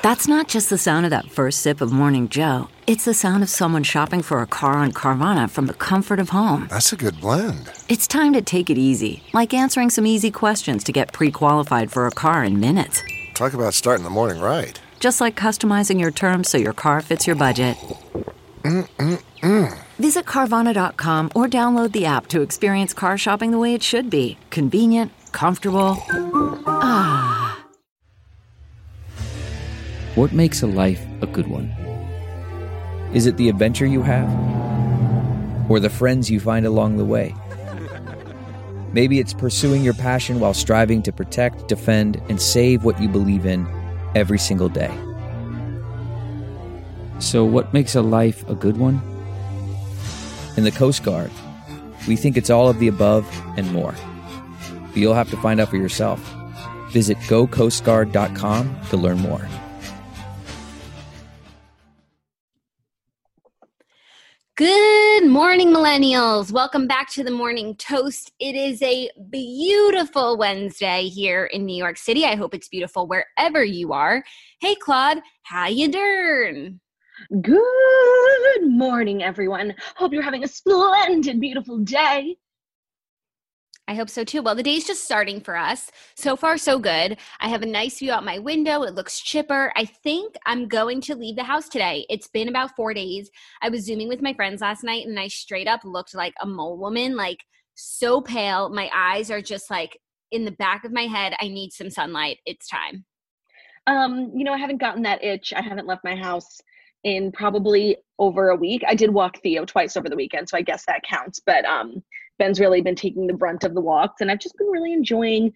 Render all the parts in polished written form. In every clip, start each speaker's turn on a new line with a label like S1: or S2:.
S1: That's not just the sound of that first sip of Morning Joe. It's the sound of someone shopping for a car on Carvana from the comfort of home.
S2: That's a good blend.
S1: It's time to take it easy, like answering some easy questions to get pre-qualified for a car in minutes.
S2: Talk about starting the morning right.
S1: Just like customizing your terms so your car fits your budget. Visit Carvana.com or download the app to experience car shopping the way it should be. Convenient, comfortable.
S3: What makes a life a good one? Is it the adventure you have? Or the friends you find along the way? Maybe it's pursuing your passion while striving to protect, defend, and save what you believe in every single day. So what makes a life a good one? In the Coast Guard, we think it's all of the above and more. But you'll have to find out for yourself. Visit gocoastguard.com to learn more.
S4: Good morning, millennials. Welcome back to the Morning Toast. It is a beautiful Wednesday here in New York City. I hope it's beautiful wherever you are. Hey, Claude, how you doing?
S5: Good morning, everyone. Hope you're having a splendid, beautiful day.
S4: I hope so too. Well, the day's just starting for us. So far, so good. I have a nice view out my window. It looks chipper. I think I'm going to leave the house today. It's been about 4 days. I was Zooming with my friends last night and I straight up looked like a mole woman, like so pale. My eyes are just like in the back of my head. I need some sunlight. It's time.
S5: I haven't gotten that itch. I haven't left my house in probably over a week. I did walk Theo twice over the weekend, so I guess that counts. But Ben's really been taking the brunt of the walks, and I've just been really enjoying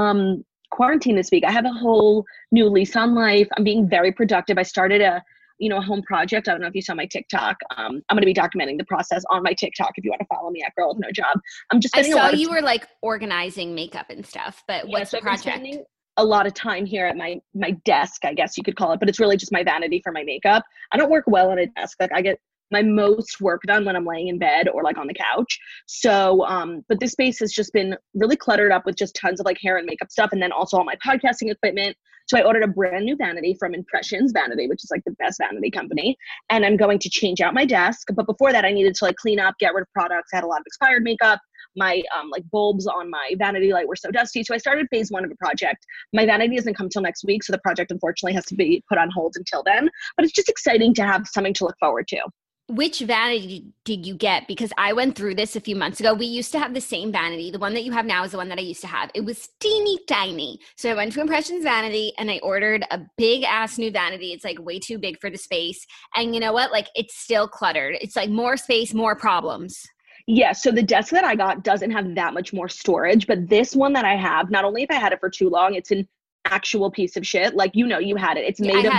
S5: quarantine this week. I have a whole new lease on life. I'm being very productive. I started a home project. I don't know if you saw my TikTok. I'm going to be documenting the process on my TikTok if you want to follow me at Girl with No Job.
S4: I saw you were like organizing makeup and stuff, but what's the project?
S5: A lot of time here at my desk, I guess you could call it, but it's really just my vanity for my makeup. I don't work well on a desk. Like I get my most work done when I'm laying in bed or like on the couch. So, but this space has just been really cluttered up with just tons of like hair and makeup stuff. And then also all my podcasting equipment. So I ordered a brand new vanity from Impressions Vanity, which is like the best vanity company. And I'm going to change out my desk. But before that, I needed to like clean up, get rid of products. I had a lot of expired makeup. My like bulbs on my vanity light were so dusty. So I started phase 1 of the project. My vanity doesn't come till next week. So the project unfortunately has to be put on hold until then. But it's just exciting to have something to look forward to.
S4: Which vanity did you get? Because I went through this a few months ago. We used to have the same vanity. The one that you have now is the one that I used to have. It was teeny tiny. So I went to Impressions Vanity and I ordered a big ass new vanity. It's like way too big for the space. And you know what? Like it's still cluttered. It's like more space, more problems.
S5: Yeah, so the desk that I got doesn't have that much more storage, but this one that I have, not only if I had it for too long, it's an actual piece of shit. Like, you had it. It's made of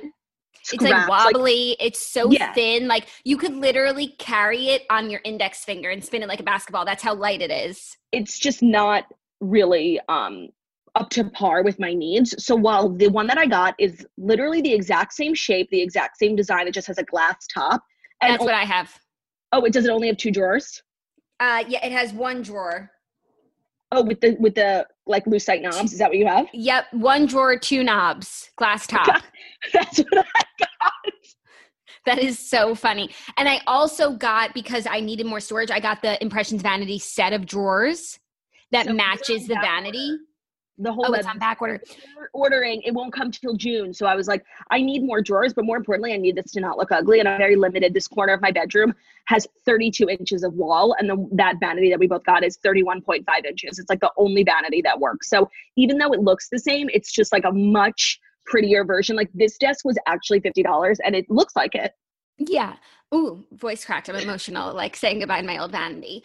S4: It's like wobbly. It's so thin. Like you could literally carry it on your index finger and spin it like a basketball. That's how light it is.
S5: It's just not really up to par with my needs. So while the one that I got is literally the exact same shape, the exact same design, it just has a glass top.
S4: And that's what I have.
S5: Oh, does it only have 2 drawers?
S4: Yeah, it has 1 drawer.
S5: Oh, with the like lucite knobs. Is that what you have?
S4: Yep. 1 drawer, 2 knobs, glass top.
S5: God, that's what I got.
S4: That is so funny. And I also got, because I needed more storage, I got the Impressions Vanity set of drawers that matches the vanity.
S5: The whole
S4: it's on back order.
S5: Ordering, it won't come till June. So I was like, I need more drawers, but more importantly, I need this to not look ugly. And I'm very limited. This corner of my bedroom has 32 inches of wall. And that vanity that we both got is 31.5 inches. It's like the only vanity that works. So even though it looks the same, it's just like a much prettier version. Like this desk was actually $50 and it looks like it.
S4: Yeah. Ooh, voice cracked. I'm emotional, like saying goodbye to my old vanity.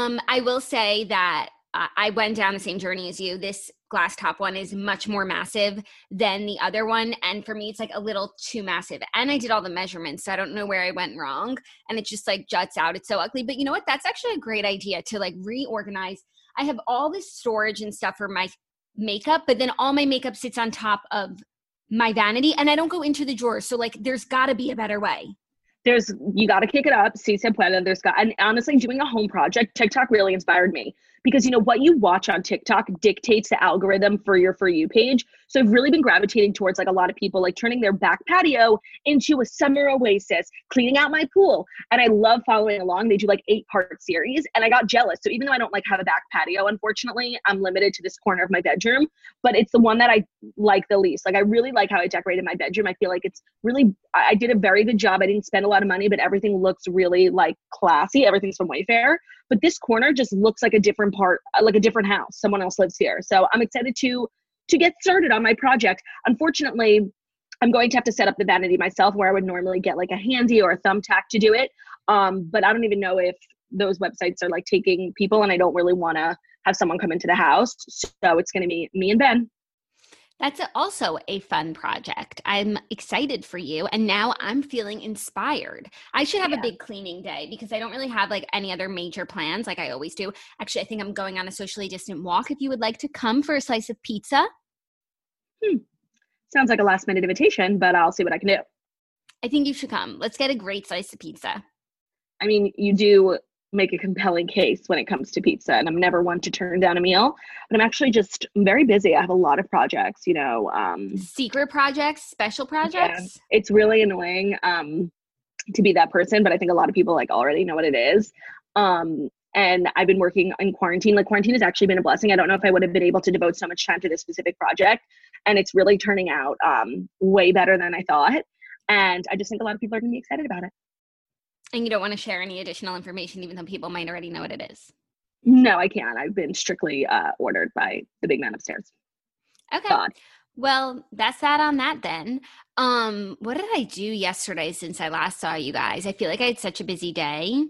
S4: I will say that I went down the same journey as you. This glass top one is much more massive than the other one. And for me, it's like a little too massive. And I did all the measurements, so I don't know where I went wrong. And it just like juts out. It's so ugly. But you know what? That's actually a great idea to like reorganize. I have all this storage and stuff for my makeup, but then all my makeup sits on top of my vanity and I don't go into the drawers. So like there's got to be a better way.
S5: You got to kick it up. Si se puede. And honestly, doing a home project, TikTok really inspired me because, you know, what you watch on TikTok dictates the algorithm for your For You page. So I've really been gravitating towards like a lot of people like turning their back patio into a summer oasis, cleaning out my pool. And I love following along. They do like 8-part series and I got jealous. So even though I don't like have a back patio, unfortunately, I'm limited to this corner of my bedroom, but it's the one that I like the least. Like I really like how I decorated my bedroom. I feel like it's really, I did a very good job. I didn't spend a lot of money, but everything looks really like classy. Everything's from Wayfair. But this corner just looks like a different part, like a different house. Someone else lives here. So I'm excited to get started on my project. Unfortunately, I'm going to have to set up the vanity myself where I would normally get like a handy or a thumbtack to do it. But I don't even know if those websites are like taking people and I don't really want to have someone come into the house. So it's going to be me and Ben.
S4: That's also a fun project. I'm excited for you. And now I'm feeling inspired. I should have a big cleaning day because I don't really have like any other major plans like I always do. Actually, I think I'm going on a socially distant walk. If you would like to come for a slice of pizza.
S5: Sounds like a last minute invitation, but I'll see what I can do.
S4: I think you should come. Let's get a great slice of pizza.
S5: I mean, you do make a compelling case when it comes to pizza, and I'm never one to turn down a meal, but I'm actually just very busy. I have a lot of projects, you know.
S4: Secret projects, special projects?
S5: Yeah, it's really annoying to be that person, but I think a lot of people like already know what it is. And I've been working in quarantine. Like quarantine has actually been a blessing. I don't know if I would have been able to devote so much time to this specific project, and it's really turning out way better than I thought. And I just think a lot of people are going to be excited about it.
S4: And you don't want to share any additional information, even though people might already know what it is?
S5: No, I can't. I've been strictly ordered by the big man upstairs.
S4: Okay.
S5: God.
S4: Well, that's that on that then. What did I do yesterday since I last saw you guys? I feel like I had such a busy day,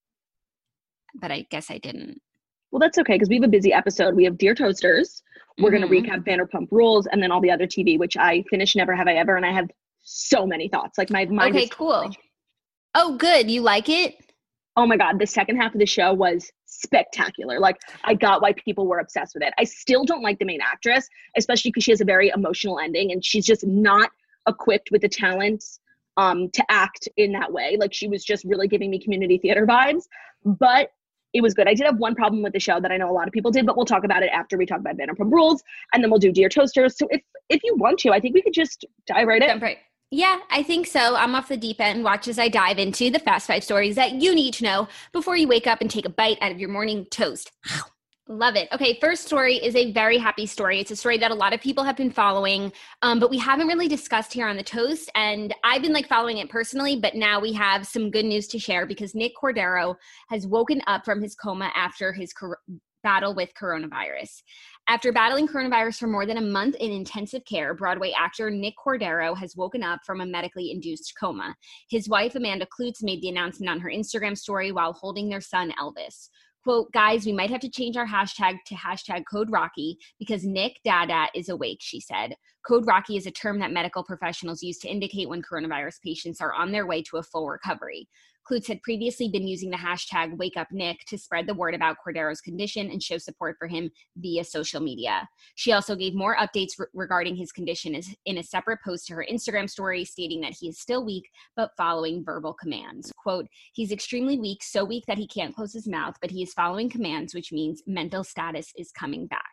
S4: but I guess I didn't.
S5: Well, that's okay because we have a busy episode. We have Dear Toasters. We're going to recap Vanderpump Rules and then all the other TV, which I finished Never Have I Ever, and I have so many thoughts. Like my mind is
S4: cool. Oh, good. You like it?
S5: Oh my God. The second half of the show was spectacular. Like I got why people were obsessed with it. I still don't like the main actress, especially because she has a very emotional ending and she's just not equipped with the talents to act in that way. Like she was just really giving me community theater vibes, but it was good. I did have one problem with the show that I know a lot of people did, but we'll talk about it after we talk about Vanderpump Rules, and then we'll do Dear Toasters. So if you want to, I think we could just dive right in.
S4: Right. Yeah, I think so. I'm off the deep end. Watch as I dive into the Fast 5 stories that you need to know before you wake up and take a bite out of your morning toast. Love it. Okay, first story is a very happy story. It's a story that a lot of people have been following, but we haven't really discussed here on the Toast. And I've been like following it personally, but now we have some good news to share because Nick Cordero has woken up from his coma after his battle with coronavirus. After battling coronavirus for more than a month in intensive care, Broadway actor Nick Cordero has woken up from a medically induced coma. His wife, Amanda Kloots, made the announcement on her Instagram story while holding their son, Elvis. Quote, guys, we might have to change our hashtag to hashtag Code Rocky because Nick Dada is awake, she said. Code Rocky is a term that medical professionals use to indicate when coronavirus patients are on their way to a full recovery. Kloots had previously been using the hashtag WakeUpNick to spread the word about Cordero's condition and show support for him via social media. She also gave more updates regarding his condition in a separate post to her Instagram story, stating that he is still weak, but following verbal commands. Quote, he's extremely weak, so weak that he can't close his mouth, but he is following commands, which means mental status is coming back.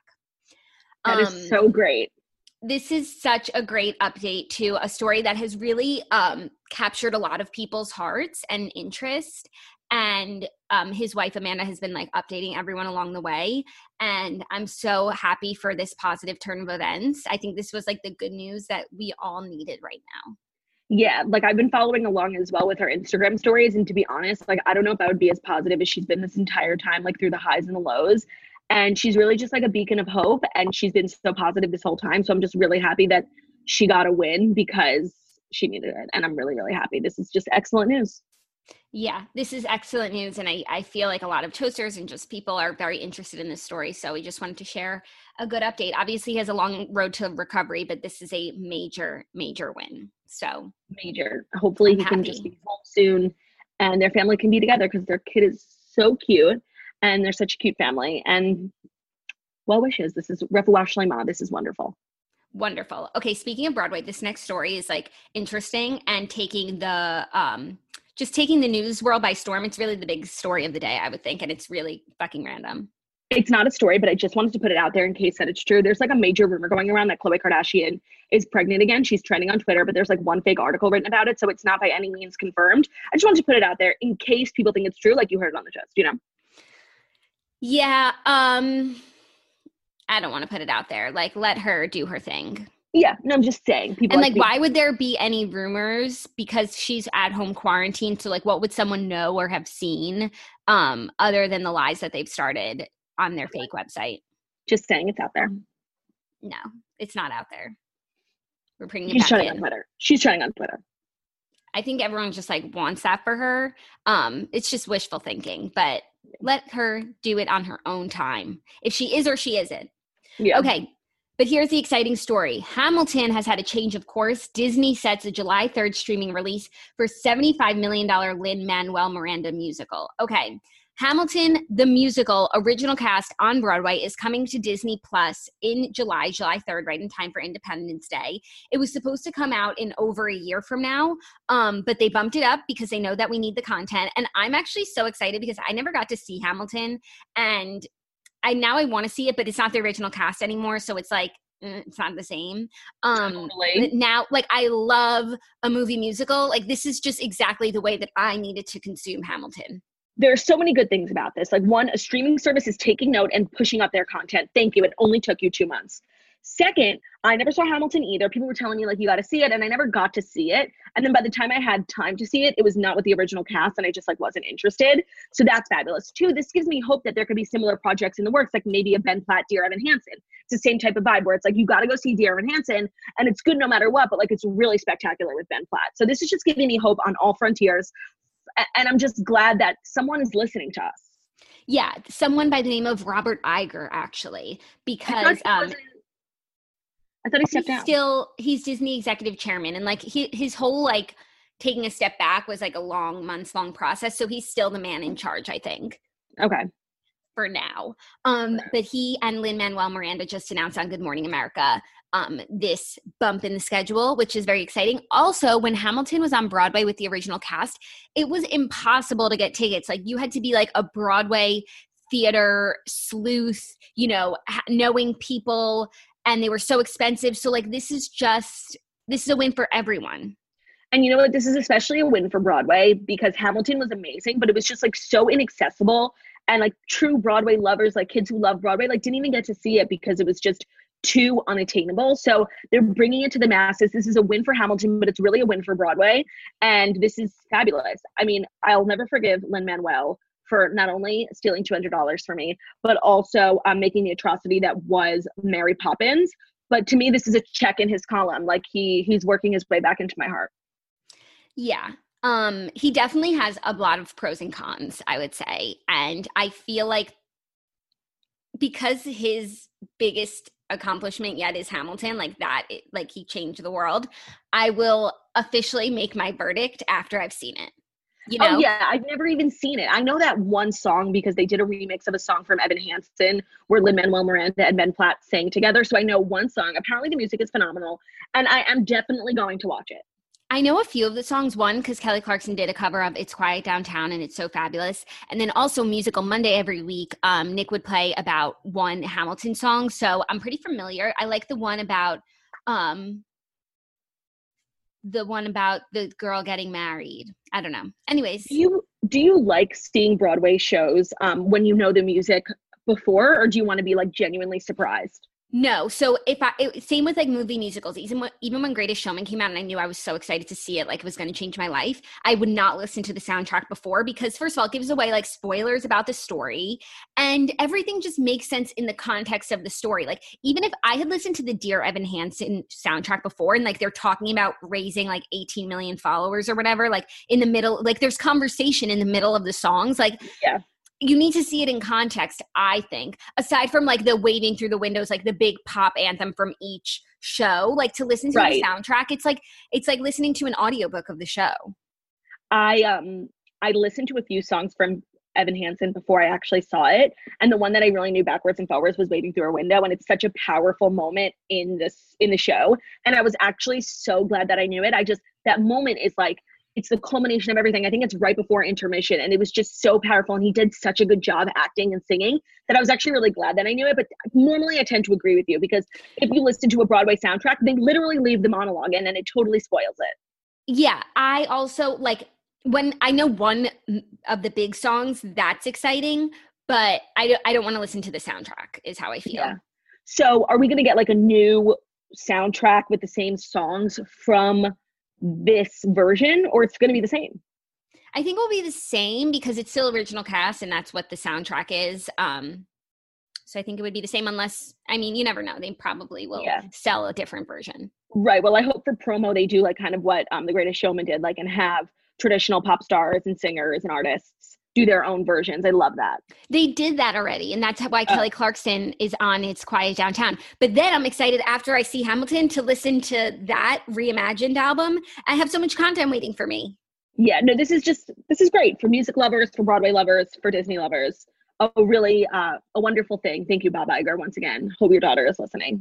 S5: That is so great.
S4: This is such a great update to a story that has really captured a lot of people's hearts and interest. And his wife, Amanda, has been like updating everyone along the way. And I'm so happy for this positive turn of events. I think this was like the good news that we all needed right now.
S5: Yeah, like I've been following along as well with her Instagram stories. And to be honest, like I don't know if I would be as positive as she's been this entire time, like through the highs and the lows. And she's really just like a beacon of hope. And she's been so positive this whole time. So I'm just really happy that she got a win because she needed it. And I'm really, really happy. This is just excellent news.
S4: Yeah, this is excellent news. And I feel like a lot of toasters and just people are very interested in this story. So we just wanted to share a good update. Obviously, he has a long road to recovery, but this is a major, major win. So
S5: major. Hopefully he can just be home soon and their family can be together because their kid is so cute. And they're such a cute family. And well wishes. This is Refuah Shlema. This is wonderful.
S4: Wonderful. Okay, speaking of Broadway, this next story is like interesting and taking the just taking the news world by storm. It's really the big story of the day, I would think, and it's really fucking random.
S5: It's not a story, but I just wanted to put it out there in case that it's true. There's like a major rumor going around that Khloe Kardashian is pregnant again. She's trending on Twitter, but there's like one fake article written about it. So it's not by any means confirmed. I just wanted to put it out there in case people think it's true, like you heard it on the Gist, you know?
S4: Yeah. I don't want to put it out there. Like, let her do her thing.
S5: Yeah, no, I'm just saying. People
S4: and like why would there be any rumors? Because she's at home quarantined. So like, what would someone know or have seen other than the lies that they've started on their fake website?
S5: Just saying it's out there.
S4: No, it's not out there. We're bringing it
S5: She's
S4: back
S5: trending
S4: in.
S5: on Twitter. She's trending on Twitter.
S4: I think everyone just like wants that for her. It's just wishful thinking, but let her do it on her own time. If she is or she isn't.
S5: Yeah.
S4: Okay. But here's the exciting story. Hamilton has had a change of course. Disney sets a July 3rd streaming release for $75 million Lin-Manuel Miranda musical. Okay. Hamilton, the musical, original cast on Broadway is coming to Disney Plus in July 3rd, right in time for Independence Day. It was supposed to come out in over a year from now, but they bumped it up because they know that we need the content. And I'm actually so excited because I never got to see Hamilton, and I want to see it, but it's not the original cast anymore. So it's like, it's not the same.
S5: Totally.
S4: Now, like, I love a movie musical. Like, this is just exactly the way that I needed to consume Hamilton.
S5: There are so many good things about this. Like, one, a streaming service is taking note and pushing up their content. Thank you. It only took you 2 months. Second, I never saw Hamilton either. People were telling me like, you got to see it. And I never got to see it. And then by the time I had time to see it, it was not with the original cast. And I just like wasn't interested. So that's fabulous. Two, this gives me hope that there could be similar projects in the works, like maybe a Ben Platt, Dear Evan Hansen. It's the same type of vibe where it's like, you got to go see Dear Evan Hansen and it's good no matter what, but like, it's really spectacular with Ben Platt. So this is just giving me hope on all frontiers. And I'm just glad that someone is listening to us.
S4: Yeah. Someone by the name of Robert Iger, actually, because
S5: I thought he stepped down.
S4: He's Disney executive chairman, and like his whole like taking a step back was like a months long process. So he's still the man in charge, I think.
S5: Okay.
S4: For now. But he and Lin-Manuel Miranda just announced on Good Morning America this bump in the schedule, which is very exciting. Also, when Hamilton was on Broadway with the original cast, it was impossible to get tickets. Like, you had to be like a Broadway theater sleuth, knowing people, and they were so expensive. So like, this is a win for everyone.
S5: And you know what? This is especially a win for Broadway because Hamilton was amazing, but it was just like so inaccessible. And like true Broadway lovers, like kids who love Broadway, like didn't even get to see it because it was just too unattainable. So they're bringing it to the masses. This is a win for Hamilton, but it's really a win for Broadway. And this is fabulous. I mean, I'll never forgive Lin-Manuel for not only stealing $200 from me, but also making the atrocity that was Mary Poppins. But to me, this is a check in his column. Like he's working his way back into my heart.
S4: Yeah. He definitely has a lot of pros and cons, I would say. And I feel like because his biggest accomplishment yet is Hamilton, like he changed the world, I will officially make my verdict after I've seen it.
S5: Oh yeah, I've never even seen it. I know that one song because they did a remix of a song from Evan Hansen where Lin-Manuel Miranda and Ben Platt sang together. So I know one song. Apparently the music is phenomenal and I am definitely going to watch it.
S4: I know a few of the songs, one, because Kelly Clarkson did a cover of It's Quiet Downtown and it's so fabulous. And then also Musical Monday every week, Nick would play about one Hamilton song. So I'm pretty familiar. I like the one about the girl getting married. I don't know. Anyways.
S5: Do you like seeing Broadway shows when you know the music before, or do you want to be like genuinely surprised?
S4: No. So same with like movie musicals, even when Greatest Showman came out and I knew I was so excited to see it, like it was going to change my life, I would not listen to the soundtrack before because first of all, it gives away like spoilers about the story and everything just makes sense in the context of the story. Like even if I had listened to the Dear Evan Hansen soundtrack before and like they're talking about raising like 18 million followers or whatever, like in the middle, like there's conversation in the middle of the songs, like yeah. You need to see it in context, I think, aside from like the waving through the windows, like the big pop anthem from each show, like to listen to the soundtrack. It's like listening to an audiobook of the show.
S5: I listened to a few songs from Evan Hansen before I actually saw it. And the one that I really knew backwards and forwards was Waving Through a Window. And it's such a powerful moment in the show. And I was actually so glad that I knew it. That moment is like, it's the culmination of everything. I think it's right before intermission, and it was just so powerful. And he did such a good job acting and singing that I was actually really glad that I knew it. But normally I tend to agree with you, because if you listen to a Broadway soundtrack, they literally leave the monologue in and it totally spoils it.
S4: Yeah, I also like when I know one of the big songs, that's exciting, but I don't want to listen to the soundtrack is how I feel.
S5: Yeah. So are we going to get like a new soundtrack with the same songs from this version, or it's going to be the same?
S4: I think it will be the same because it's still original cast and that's what the soundtrack is. So I think it would be the same unless, I mean, you never know. They probably will sell a different version.
S5: Right. Well, I hope for promo they do like kind of what The Greatest Showman did, like, and have traditional pop stars and singers and artists do their own versions. I love that.
S4: They did that already, and that's why Kelly Clarkson is on It's Quiet Downtown. But then I'm excited after I see Hamilton to listen to that reimagined album. I have so much content waiting for me.
S5: Yeah, no, this is great for music lovers, for Broadway lovers, for Disney lovers. A really a wonderful thing. Thank you, Bob Iger, once again. Hope your daughter is listening.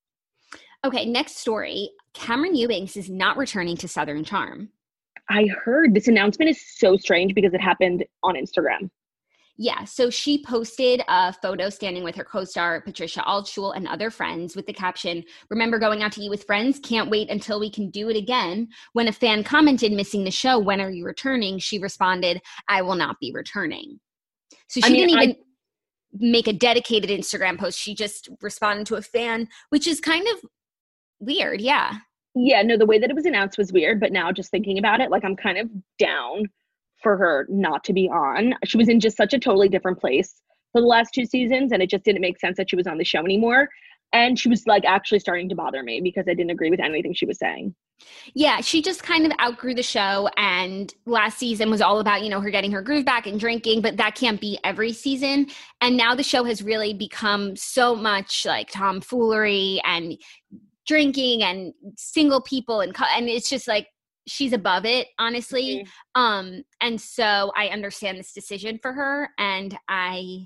S4: Okay, next story. Cameron Ewings is not returning to Southern Charm.
S5: I heard this announcement is so strange because it happened on Instagram.
S4: Yeah, so she posted a photo standing with her co-star Patricia Altschul and other friends with the caption, "Remember going out to eat with friends? Can't wait until we can do it again." When a fan commented, "Missing the show, when are you returning?" she responded, "I will not be returning." So she didn't even make a dedicated Instagram post. She just responded to a fan, which is kind of weird, yeah.
S5: Yeah, no, the way that it was announced was weird, but now just thinking about it, like, I'm kind of down for her not to be on. She was in just such a totally different place for the last 2 seasons, and it just didn't make sense that she was on the show anymore. And she was like actually starting to bother me because I didn't agree with anything she was saying.
S4: Yeah, she just kind of outgrew the show, and last season was all about, her getting her groove back and drinking, but that can't be every season. And now the show has really become so much like tomfoolery and drinking and single people and it's just like she's above it, honestly. Mm-hmm. And so I understand this decision for her, and I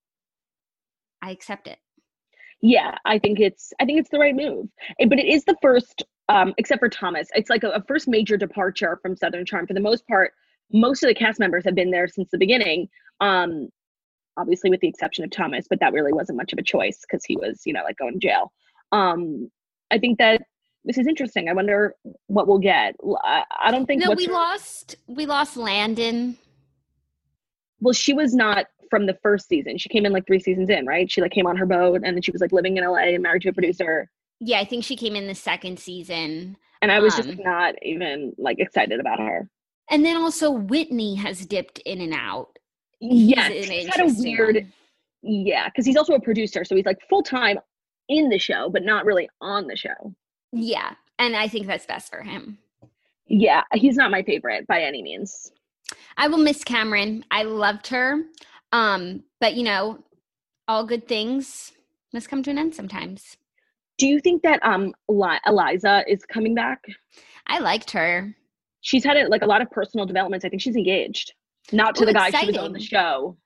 S4: accept it.
S5: Yeah, I think it's the right move. But it is the first, except for Thomas, it's like a first major departure from Southern Charm. For the most part, most of the cast members have been there since the beginning. Obviously with the exception of Thomas, but that really wasn't much of a choice because he was, like going to jail. I think that this is interesting. I wonder what we'll get. I don't think.
S4: No, we lost Landon.
S5: Well, she was not from the first season. She came in like 3 seasons in, right? She like came on her boat and then she was like living in LA and married to a producer.
S4: Yeah, I think she came in the second season.
S5: And I was just not even like excited about her.
S4: And then also Whitney has dipped in and out.
S5: Yeah, he's had a weird. Yeah, because he's also a producer, so he's like full time in the show, but not really on the show.
S4: Yeah, and I think that's best for him.
S5: Yeah, he's not my favorite by any means.
S4: I will miss Cameron. I loved her. But all good things must come to an end sometimes.
S5: Do you think that Eliza is coming back?
S4: I liked her.
S5: She's had a lot of personal developments. I think she's engaged. Not to the guy she was on the show.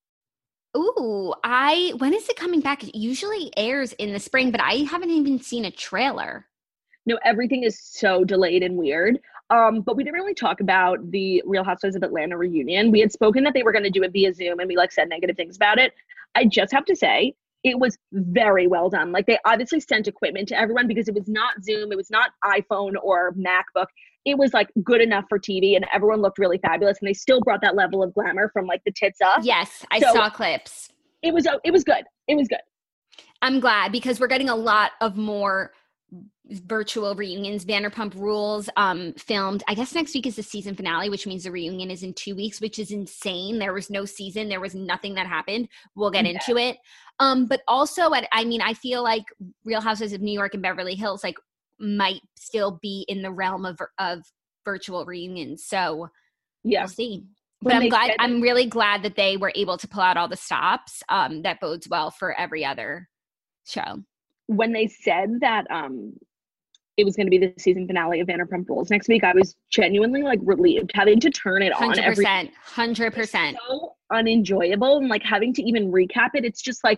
S4: Ooh, when is it coming back? It usually airs in the spring, but I haven't even seen a trailer.
S5: No, everything is so delayed and weird. But we didn't really talk about the Real Housewives of Atlanta reunion. We had spoken that they were going to do it via Zoom, and we said negative things about it. I just have to say, it was very well done. Like, they obviously sent equipment to everyone because it was not Zoom, it was not iPhone or MacBook. It was like good enough for TV, and everyone looked really fabulous, and they still brought that level of glamour from like the tits up.
S4: Yes, I saw clips.
S5: It was good. It was good.
S4: I'm glad because we're getting a lot of more virtual reunions. Vanderpump Rules filmed, I guess next week is the season finale, which means the reunion is in 2 weeks, which is insane. There was no season. There was nothing that happened. We'll get into it. But also, I feel like Real Housewives of New York and Beverly Hills might still be in the realm of virtual reunions. So we'll see. But I'm really glad that they were able to pull out all the stops. That bodes well for every other show.
S5: When they said that it was going to be the season finale of Vanderpump Rules next week, I was genuinely relieved having to turn it on.
S4: 100%.
S5: So unenjoyable, and having to even recap it. It's just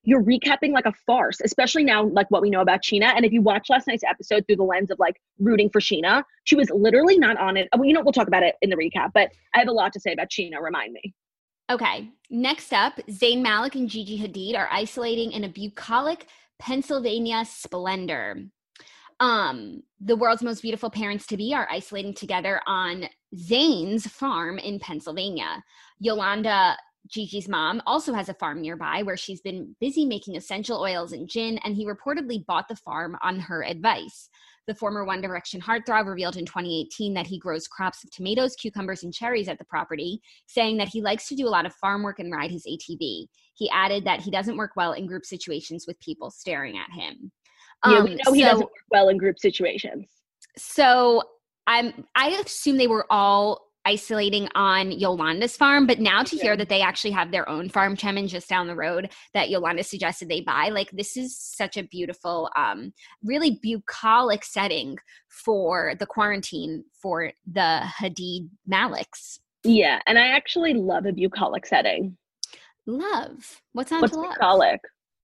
S5: you're recapping like a farce, especially now, like what we know about Sheena. And if you watch last night's episode through the lens of like rooting for Sheena, she was literally not on it. Well, we'll talk about it in the recap, but I have a lot to say about Sheena. Remind me.
S4: Okay. Next up, Zayn Malik and Gigi Hadid are isolating in a bucolic Pennsylvania splendor. The world's most beautiful parents to be are isolating together on Zayn's farm in Pennsylvania. Yolanda, Gigi's mom, also has a farm nearby where she's been busy making essential oils and gin, and he reportedly bought the farm on her advice. The former One Direction heartthrob revealed in 2018 that he grows crops of tomatoes, cucumbers, and cherries at the property, saying that he likes to do a lot of farm work and ride his ATV. He added that he doesn't work well in group situations with people staring at him.
S5: Yeah, we know he doesn't work well in group situations.
S4: So I assume they were all isolating on Yolanda's farm, but now to hear that they actually have their own farm, Chemin, just down the road that Yolanda suggested they buy, like this is such a beautiful, really bucolic setting for the quarantine for the Hadid Maliks.
S5: Yeah, and I actually love a bucolic setting.
S4: Love. What's not
S5: What's
S4: to love?
S5: bucolic?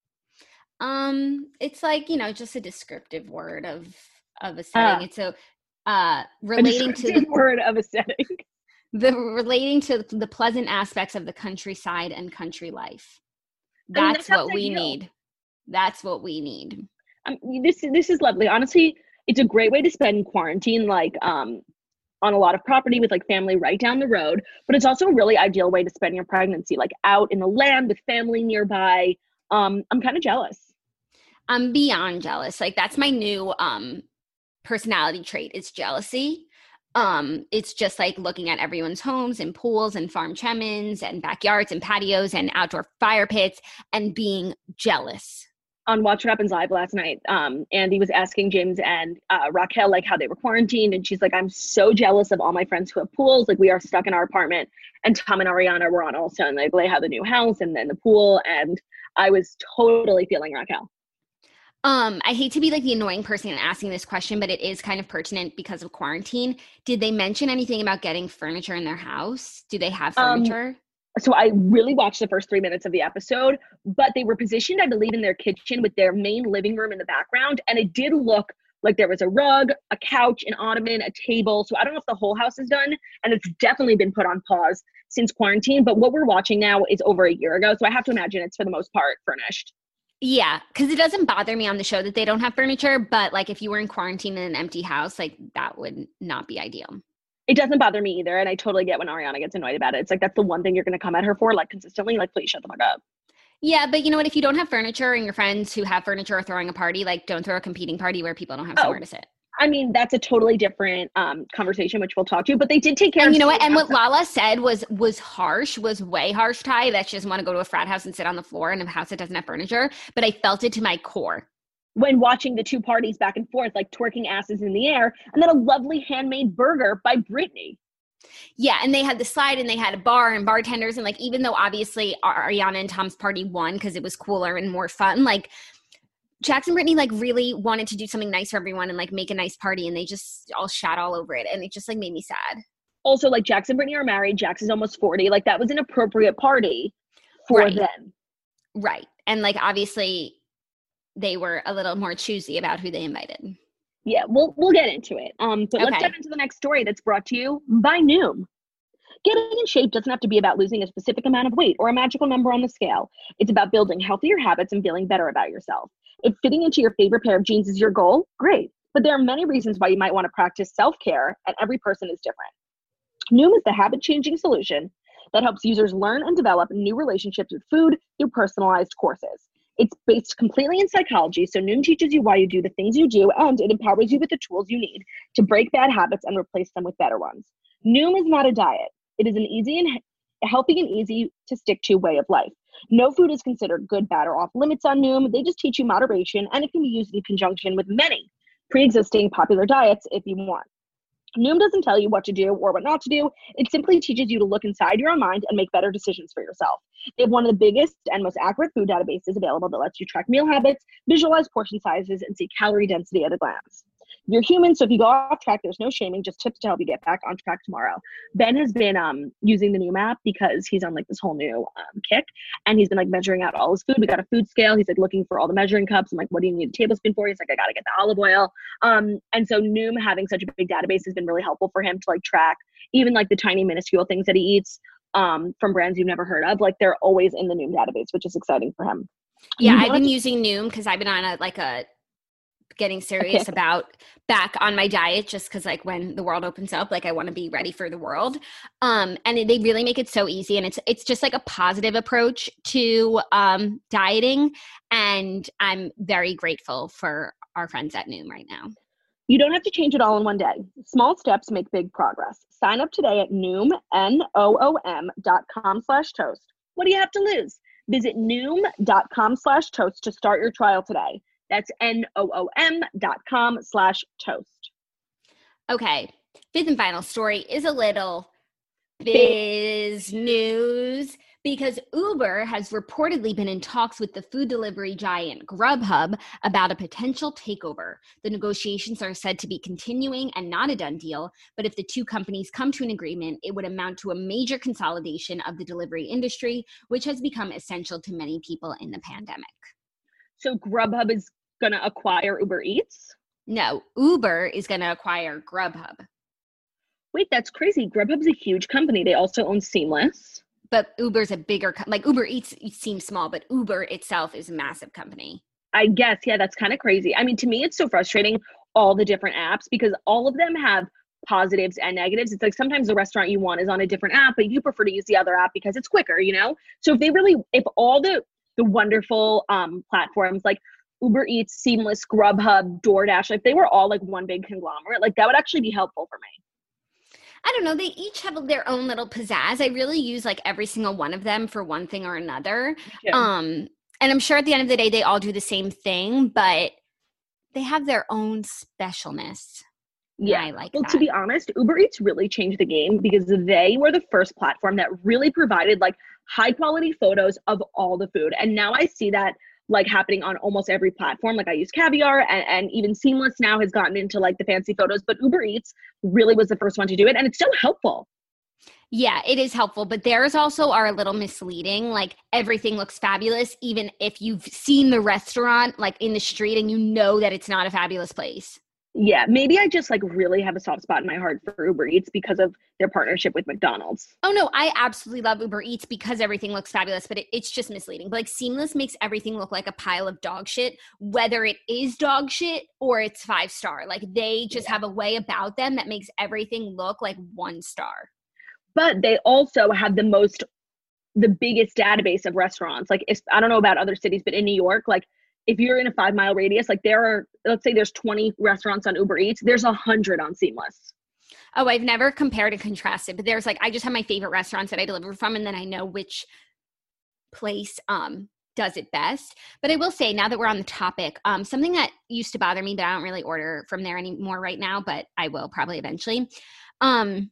S4: It's like, just a descriptive word of a setting. It's relating to the
S5: word of a setting.
S4: Relating to the pleasant aspects of the countryside and country life. That's what we need. That's what we need.
S5: This is lovely. Honestly, it's a great way to spend quarantine, like on a lot of property with like family right down the road. But it's also a really ideal way to spend your pregnancy, like out in the land with family nearby. I'm kind of jealous.
S4: I'm beyond jealous. Like that's my new personality trait is jealousy. It's just like looking at everyone's homes and pools and farm chemins and backyards and patios and outdoor fire pits and being jealous.
S5: On Watch What Happens Live last night, Andy was asking James and Raquel like how they were quarantined, and she's like, I'm so jealous of all my friends who have pools. Like we are stuck in our apartment, and Tom and Ariana were on also, and like they have the new house and then the pool, and I was totally feeling Raquel.
S4: I hate to be like the annoying person asking this question, but it is kind of pertinent because of quarantine. Did they mention anything about getting furniture in their house? Do they have furniture?
S5: So I really watched the first 3 minutes of the episode, but they were positioned, I believe, in their kitchen with their main living room in the background. And it did look like there was a rug, a couch, an ottoman, a table. So I don't know if the whole house is done, and it's definitely been put on pause since quarantine. But what we're watching now is over a year ago. So I have to imagine it's for the most part furnished.
S4: Yeah, because it doesn't bother me on the show that they don't have furniture. But like if you were in quarantine in an empty house, like that would not be ideal.
S5: It doesn't bother me either. And I totally get when Ariana gets annoyed about it. It's like, that's the one thing you're going to come at her for, like consistently, like, please shut the fuck up.
S4: Yeah, but you know what? If you don't have furniture and your friends who have furniture are throwing a party, like don't throw a competing party where people don't have somewhere to sit.
S5: I mean, that's a totally different conversation, which we'll talk to, but they did take care of.
S4: And you know what? And what Lala said was harsh, was way harsh, Ty, that she doesn't want to go to a frat house and sit on the floor in a house that doesn't have furniture. But I felt it to my core.
S5: When watching the two parties back and forth, like twerking asses in the air, and then a lovely handmade burger by Brittany.
S4: Yeah, and they had the slide and they had a bar and bartenders, and like even though obviously Ariana and Tom's party won because it was cooler and more fun, like Jax and Brittany like really wanted to do something nice for everyone and like make a nice party, and they just all shat all over it, and it just like made me sad.
S5: Also, like Jax and Brittany are married. Jax is almost 40. Like that was an appropriate party for them.
S4: Right. And like obviously they were a little more choosy about who they invited.
S5: Yeah, we'll get into it. But let's dive into the next story that's brought to you by Noom. Getting in shape doesn't have to be about losing a specific amount of weight or a magical number on the scale. It's about building healthier habits and feeling better about yourself. If fitting into your favorite pair of jeans is your goal, great. But there are many reasons why you might want to practice self-care, and every person is different. Noom is the habit-changing solution that helps users learn and develop new relationships with food through personalized courses. It's based completely in psychology, so Noom teaches you why you do the things you do, and it empowers you with the tools you need to break bad habits and replace them with better ones. Noom is not a diet. It is an easy and healthy and easy to stick to way of life. No food is considered good, bad, or off limits on Noom. They just teach you moderation, and it can be used in conjunction with many pre-existing popular diets if you want. Noom doesn't tell you what to do or what not to do. It simply teaches you to look inside your own mind and make better decisions for yourself. They have one of the biggest and most accurate food databases available that lets you track meal habits, visualize portion sizes, and see calorie density at a glance. you're human. So if you go off track, there's no shaming, just tips to help you get back on track tomorrow. Ben has been using the Noom app because he's on like this whole new kick, and he's been like measuring out all his food. We got a food scale. He's like looking for all the measuring cups. I'm like, what do you need a tablespoon for? He's like, I got to get the olive oil. And so Noom having such a big database has been really helpful for him to like track even like the tiny minuscule things that he eats from brands you've never heard of. Like they're always in the Noom database, which is exciting for him.
S4: Yeah, I've been using Noom because I've been on a getting serious about back on my diet, just because like when the world opens up, like I want to be ready for the world. And they really make it so easy, and it's just like a positive approach to dieting. And I'm very grateful for our friends at Noom right now.
S5: You don't have to change it all in one day. Small steps make big progress. Sign up today at Noom, Noom.com/toast. What do you have to lose? Visit Noom.com/toast to start your trial today. That's Noom.com/toast.
S4: Okay. Fifth and final story is a little biz news, because Uber has reportedly been in talks with the food delivery giant Grubhub about a potential takeover. The negotiations are said to be continuing and not a done deal, but if the two companies come to an agreement, it would amount to a major consolidation of the delivery industry, which has become essential to many people in the pandemic.
S5: So Grubhub is going to acquire Uber Eats?
S4: No, Uber is going to acquire Grubhub.
S5: Wait, that's crazy. Grubhub's a huge company. They also own Seamless.
S4: But Uber's a bigger, like Uber Eats seems small, but Uber itself is a massive company.
S5: I guess, yeah, that's kind of crazy. I mean, to me, it's so frustrating, all the different apps, because all of them have positives and negatives. It's like sometimes the restaurant you want is on a different app, but you prefer to use the other app because it's quicker, you know? So if all the wonderful platforms like Uber Eats, Seamless, Grubhub, DoorDash, if they were all like one big conglomerate, like that would actually be helpful for me.
S4: I don't know. They each have their own little pizzazz. I really use like every single one of them for one thing or another.
S5: Yeah.
S4: And I'm sure at the end of the day, they all do the same thing, but they have their own specialness.
S5: Yeah.
S4: I like
S5: well,
S4: that.
S5: To be honest, Uber Eats really changed the game because they were the first platform that really provided like high quality photos of all the food. And now I see that like happening on almost every platform. Like I use Caviar, and even Seamless now has gotten into like the fancy photos, but Uber Eats really was the first one to do it. And it's so helpful.
S4: Yeah, it is helpful, but theirs also are a little misleading. Like everything looks fabulous, even if you've seen the restaurant like in the street and you know that it's not a fabulous place.
S5: Yeah, maybe I just like really have a soft spot in my heart for Uber Eats because of their partnership with McDonald's.
S4: Oh no, I absolutely love Uber Eats because everything looks fabulous, but it's just misleading. But like Seamless makes everything look like a pile of dog shit, whether it is dog shit or it's 5-star. Like they just have a way about them that makes everything look like 1 star.
S5: But they also have the biggest database of restaurants. Like I don't know about other cities, but in New York, like if you're in a 5-mile radius, like let's say there's 20 restaurants on Uber Eats, there's 100 on Seamless.
S4: Oh, I've never compared and contrasted, but there's like, I just have my favorite restaurants that I deliver from, and then I know which place does it best. But I will say, now that we're on the topic, something that used to bother me, but I don't really order from there anymore right now, but I will probably eventually. By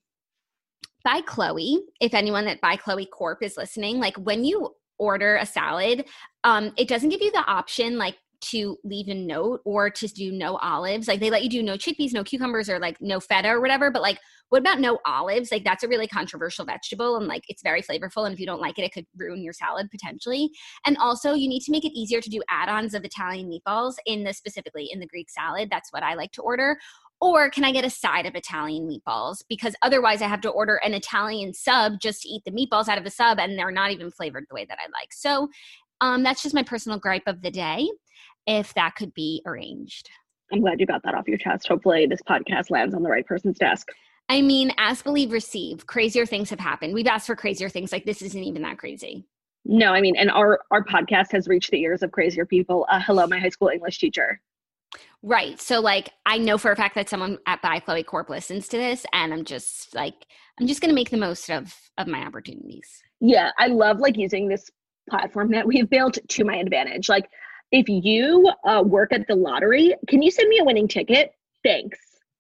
S4: Chloe, if anyone at By Chloe Corp is listening, like when you order a salad, it doesn't give you the option like to leave a note or to do no olives. Like they let you do no chickpeas, no cucumbers, or like no feta or whatever. But like, what about no olives? Like that's a really controversial vegetable, and like it's very flavorful. And if you don't like it, it could ruin your salad potentially. And also you need to make it easier to do add-ons of Italian meatballs specifically in the Greek salad. That's what I like to order. Or can I get a side of Italian meatballs? Because otherwise I have to order an Italian sub just to eat the meatballs out of the sub, and they're not even flavored the way that I like. So that's just my personal gripe of the day, if that could be arranged.
S5: I'm glad you got that off your chest. Hopefully this podcast lands on the right person's desk.
S4: I mean, ask, believe, receive. Crazier things have happened. We've asked for crazier things. Like this isn't even that crazy.
S5: No, I mean, and our podcast has reached the ears of crazier people. Hello, my high school English teacher.
S4: Right. So like, I know for a fact that someone at By Chloe Corp listens to this, and I'm just going to make the most of my opportunities.
S5: Yeah. I love like using this platform that we've built to my advantage. Like if you work at the lottery, can you send me a winning ticket? Thanks.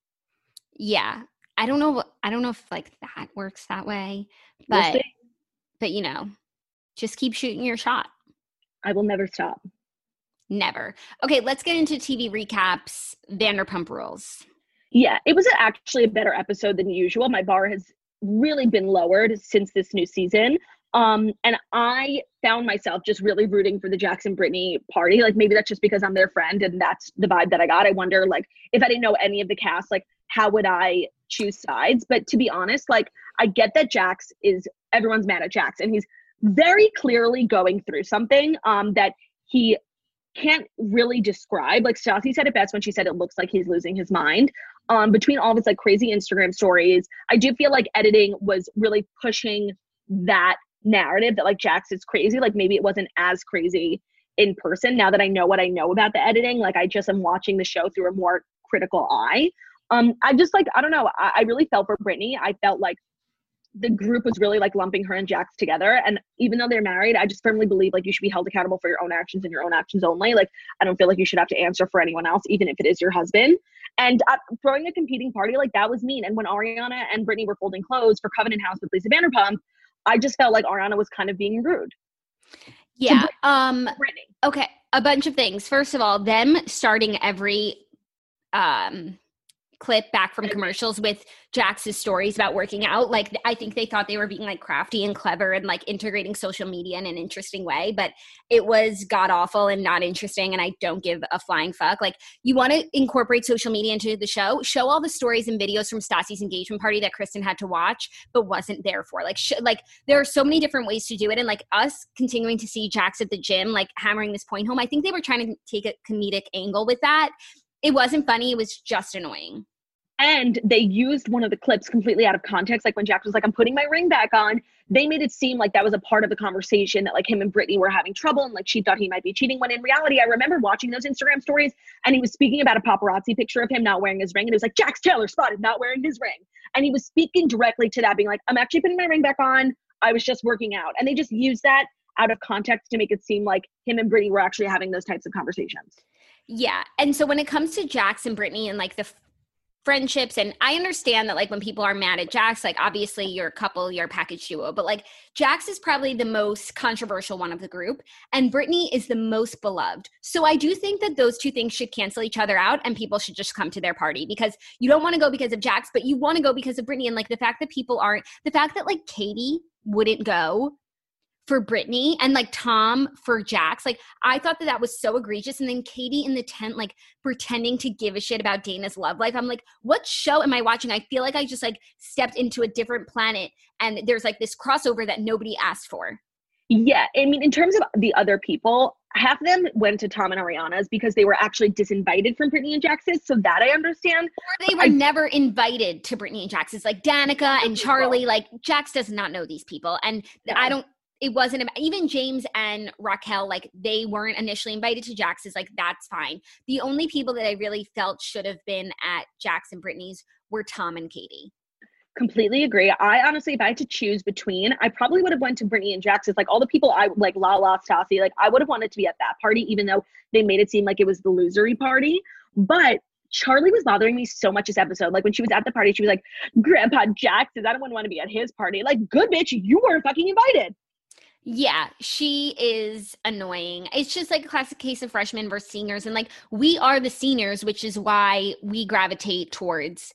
S4: Yeah. I don't know if like that works that way, but you know, just keep shooting your shot.
S5: I will never stop.
S4: Never. Okay, let's get into TV recaps. Vanderpump Rules.
S5: Yeah, it was actually a better episode than usual. My bar has really been lowered since this new season. And I found myself just really rooting for the Jackson Brittany party. Like, maybe that's just because I'm their friend and that's the vibe that I got. I wonder, like, if I didn't know any of the cast, like, how would I choose sides? But to be honest, like, I get that everyone's mad at Jax, and he's very clearly going through something that he can't really describe. Like, Stassi said it best when she said it looks like he's losing his mind. Between all of his like crazy Instagram stories, I do feel like editing was really pushing that narrative that like Jax is crazy. Like, maybe it wasn't as crazy in person. Now that I know what I know about the editing, like, I just am watching the show through a more critical eye. I just like, I don't know. I really felt for Brittany. I felt like the group was really like lumping her and Jax together. And even though they're married, I just firmly believe like you should be held accountable for your own actions and your own actions only. Like, I don't feel like you should have to answer for anyone else, even if it is your husband. And throwing a competing party, like, that was mean. And when Ariana and Brittany were folding clothes for Covenant House with Lisa Vanderpump, I just felt like Ariana was kind of being rude.
S4: Yeah.
S5: Brittany.
S4: Okay. A bunch of things. First of all, them starting every clip back from commercials with Jax's stories about working out. Like, I think they thought they were being like crafty and clever and like integrating social media in an interesting way, but it was god awful and not interesting. And I don't give a flying fuck. Like, you want to incorporate social media into the show all the stories and videos from Stassi's engagement party that Kristen had to watch, but wasn't there for. Like, there are so many different ways to do it. And like, us continuing to see Jax at the gym, like hammering this point home, I think they were trying to take a comedic angle with that. It wasn't funny. It was just annoying.
S5: And they used one of the clips completely out of context. Like, when Jax was like, I'm putting my ring back on, they made it seem like that was a part of the conversation, that like him and Brittany were having trouble and like she thought he might be cheating, when in reality, I remember watching those Instagram stories and he was speaking about a paparazzi picture of him not wearing his ring. And it was like, Jax Taylor spotted not wearing his ring. And he was speaking directly to that, being like, I'm actually putting my ring back on. I was just working out. And they just used that out of context to make it seem like him and Brittany were actually having those types of conversations.
S4: Yeah. And so when it comes to Jax and Brittany and like the friendships, and I understand that like when people are mad at Jax, like obviously you're a couple, you're a package duo, but like Jax is probably the most controversial one of the group and Brittany is the most beloved. So I do think that those two things should cancel each other out and people should just come to their party, because you don't want to go because of Jax, but you want to go because of Brittany. And like the fact that like Katie wouldn't go for Brittany and like Tom for Jax, like I thought that was so egregious. And then Katie in the tent, like pretending to give a shit about Dana's love life. I'm like, what show am I watching? I feel like I just like stepped into a different planet and there's like this crossover that nobody asked for.
S5: Yeah. I mean, in terms of the other people, half of them went to Tom and Ariana's because they were actually disinvited from Brittany and Jax's. So that I understand.
S4: Or they were never invited to Brittany and Jax's, like Danica and Charlie. Like Jax does not know these people. And no. It wasn't about, even James and Raquel, like they weren't initially invited to Jax's, like that's fine. The only people that I really felt should have been at Jax and Brittany's were Tom and Katie.
S5: Completely agree. I honestly, if I had to choose between, I probably would have went to Brittany and Jax's. Like all the people I like, Lala, Stassi, like I would have wanted to be at that party, even though they made it seem like it was the losery party. But Charlie was bothering me so much this episode. Like when she was at the party, she was like, Grandpa Jax says I don't want to be at his party. Like, good bitch, you weren't fucking invited.
S4: Yeah, she is annoying. It's just like a classic case of freshmen versus seniors. And like, we are the seniors, which is why we gravitate towards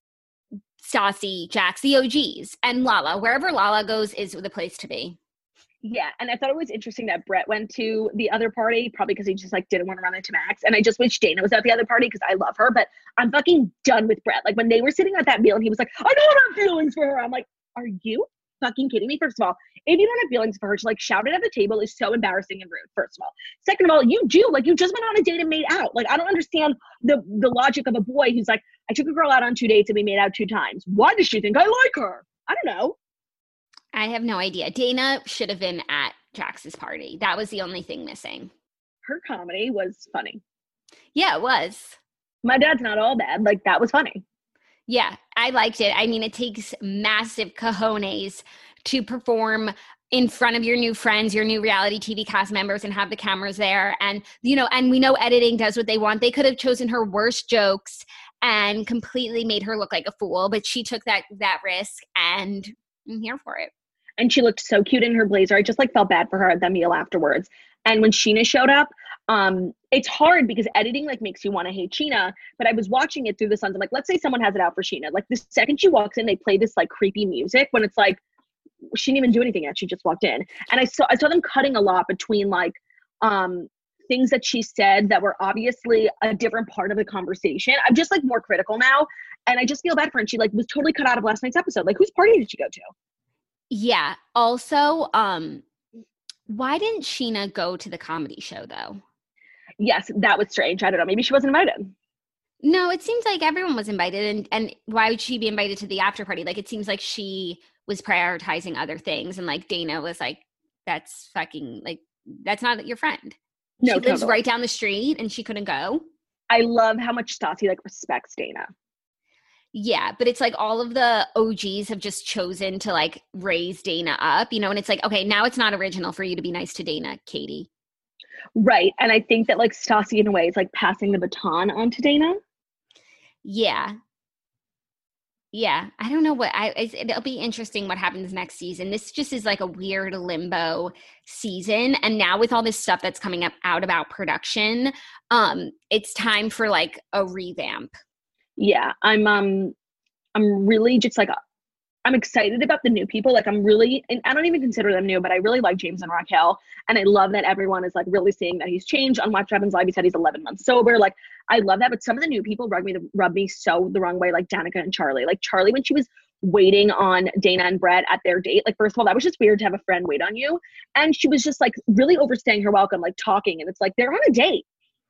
S4: Stassi, Jax, the OGs, and Lala. Wherever Lala goes is the place to be.
S5: Yeah, and I thought it was interesting that Brett went to the other party, probably because he just like didn't want to run into Max. And I just wish Dana was at the other party because I love her, but I'm fucking done with Brett. Like when they were sitting at that meal and he was like, I don't have feelings for her. I'm like, are you fucking kidding me? First of all, if you don't have feelings for her, to like shout it at the table is so embarrassing and rude, first of all. Second of all, you do, like you just went on a date and made out. Like I don't understand the logic of a boy who's like, I took a girl out on 2 dates and we made out 2 times. Why does she think I like her? I don't know.
S4: I have no idea. Dana should have been at Jax's party. That was the only thing missing.
S5: Her comedy was funny.
S4: Yeah, it was.
S5: My Dad's Not All Bad. Like that was funny.
S4: Yeah, I liked it. I mean, it takes massive cojones to perform in front of your new friends, your new reality TV cast members, and have the cameras there. And, you know, and we know editing does what they want. They could have chosen her worst jokes and completely made her look like a fool, but she took that risk and I'm here for it.
S5: And she looked so cute in her blazer. I just like felt bad for her at the meal afterwards. And when Sheena showed up, it's hard because editing like makes you want to hate Sheena, but I was watching it through the lens. I'm like, let's say someone has it out for Sheena. Like the second she walks in, they play this like creepy music when it's like, she didn't even do anything yet. She just walked in. And I saw them cutting a lot between like, things that she said that were obviously a different part of the conversation. I'm just like more critical now. And I just feel bad for her. And she like was totally cut out of last night's episode. Like whose party did she go to?
S4: Yeah. Also, why didn't Sheena go to the comedy show though?
S5: Yes, that was strange. I don't know. Maybe she wasn't invited.
S4: No, it seems like everyone was invited. And why would she be invited to the after party? Like, it seems like she was prioritizing other things. And like Dana was like, that's fucking like, that's not your friend.
S5: No,
S4: she lives
S5: totally.
S4: right down the street and she couldn't go.
S5: I love how much Stassi like respects Dana.
S4: Yeah, but it's like all of the OGs have just chosen to like raise Dana up, you know, and it's like, okay, now it's not original for you to be nice to Dana, Katie.
S5: Right. And I think that like Stassi in a way is like passing the baton on to Dana.
S4: Yeah. Yeah. I don't know it'll be interesting what happens next season. This just is like a weird limbo season. And now with all this stuff that's coming out about production, it's time for like a revamp.
S5: Yeah. I'm really just like, I'm excited about the new people. Like and I don't even consider them new, but I really like James and Raquel. And I love that everyone is like really seeing that he's changed. On Watch What Happens Live, he said he's 11 months sober. Like, I love that. But some of the new people rub me so the wrong way, like Danica and Charlie. Like Charlie, when she was waiting on Dana and Brett at their date, like first of all, that was just weird to have a friend wait on you. And she was just like really overstaying her welcome, like talking. And it's like, they're on a date.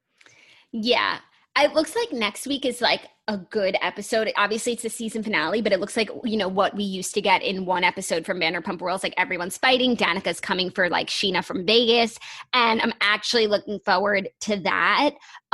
S4: Yeah. It looks like next week is like a good episode. Obviously, it's the season finale, but it looks like, you know, what we used to get in one episode from Vanderpump Rules, like everyone's fighting. Danica's coming for like Sheena from Vegas. And I'm actually looking forward to that.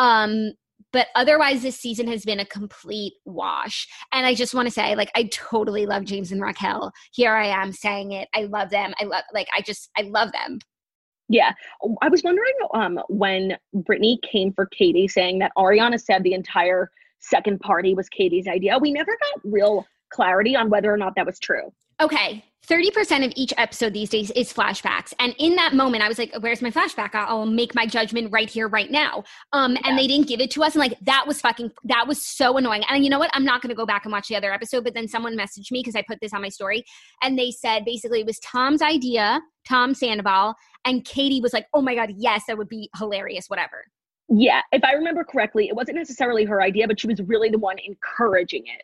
S4: But otherwise, this season has been a complete wash. And I just want to say, like, I totally love James and Raquel. Here I am saying it. I love them. I love them.
S5: Yeah. I was wondering when Brittany came for Katie saying that Ariana said the entire second party was Katie's idea. We never got real clarity on whether or not that was true.
S4: Okay. 30% of each episode these days is flashbacks. And in that moment, I was like, where's my flashback? I'll make my judgment right here, right now. And they didn't give it to us. And like, that was so annoying. And you know what? I'm not going to go back and watch the other episode, but then someone messaged me because I put this on my story. And they said, basically it was Tom's idea, Tom Sandoval. And Katie was like, oh my God, yes, that would be hilarious, whatever.
S5: Yeah. If I remember correctly, it wasn't necessarily her idea, but she was really the one encouraging it.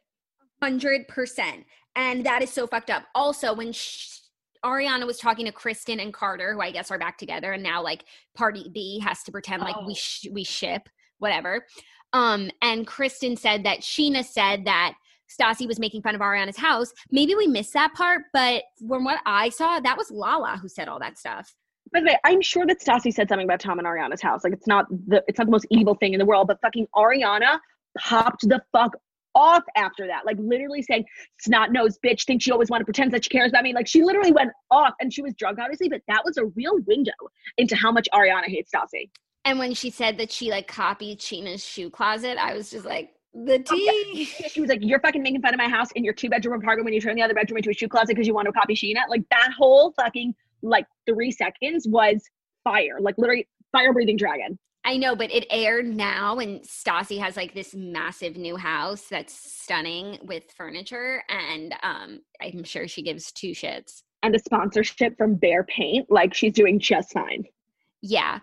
S4: 100%. And that is so fucked up. Also, when Ariana was talking to Kristen and Carter, who I guess are back together, and now like Party B has to pretend like we ship, whatever. And Kristen said that Sheena said that Stassi was making fun of Ariana's house. Maybe we missed that part, but from what I saw, that was Lala who said all that stuff.
S5: By the way, I'm sure that Stassi said something about Tom and Ariana's house. Like it's not the most evil thing in the world, but fucking Ariana popped the fuck off after that. Like literally saying, snot-nosed bitch thinks she always want to pretend that she cares about me. Like she literally went off, and she was drunk obviously, but that was a real window into how much Ariana hates Stassi.
S4: And when she said that she like copied Sheena's shoe closet, I was just like, the tea.
S5: Yeah, she was like, you're fucking making fun of my house in your 2-bedroom apartment when you turn the other bedroom into a shoe closet because you want to copy Sheena. Like that whole fucking like 3 seconds was fire. Like literally fire breathing dragon.
S4: I know, but it aired now, and Stassi has like this massive new house that's stunning with furniture, and I'm sure she gives 2 shits.
S5: And a sponsorship from Bear Paint, like she's doing just fine.
S4: Yeah.